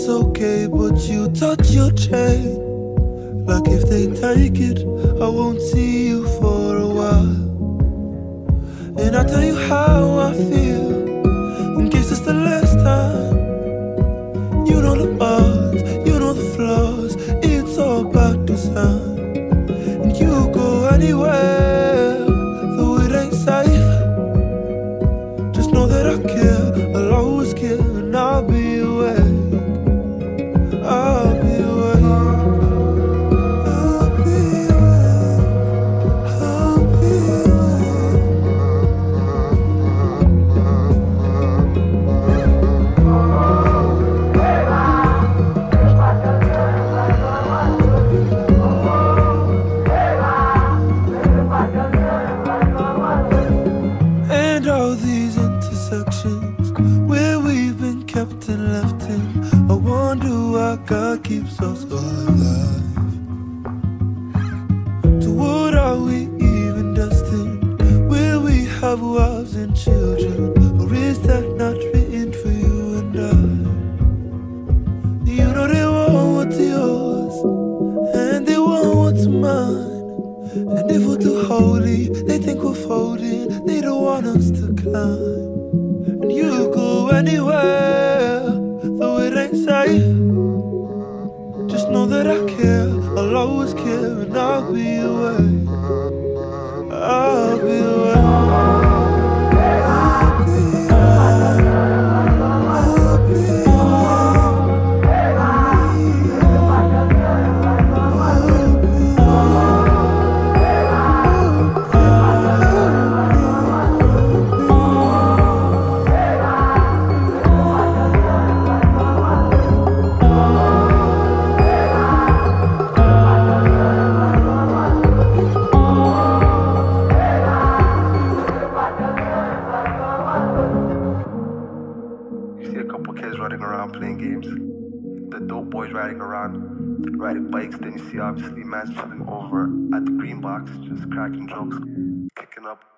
it's okay, but you touch your chain. Like if they take it, I won't see you for a while. And I'll tell you how I feel, in case it's the last time. You know the odds, you know the flaws, it's all about design. And you go anywhere, though it ain't safe. Just know that I care, I'll always care, and I'll be awake. I'll be awake. I'll be awake. I'll be and all these intersections where we've been kept and left in, I wonder why God keeps us alive. To what are we even destined? Will we have wives and children, or is that not written for you and I? You know they want what's yours, and they want what's mine. And if we're too holy, they think we're folding, they don't want us to climb. And you go anywhere, though it ain't safe. Just know that I care, I'll always care, and I'll be awake. I'll be awake. I'll be awake. I'll be riding bikes, then you see obviously man's chilling over at the green box, just cracking jokes, kicking up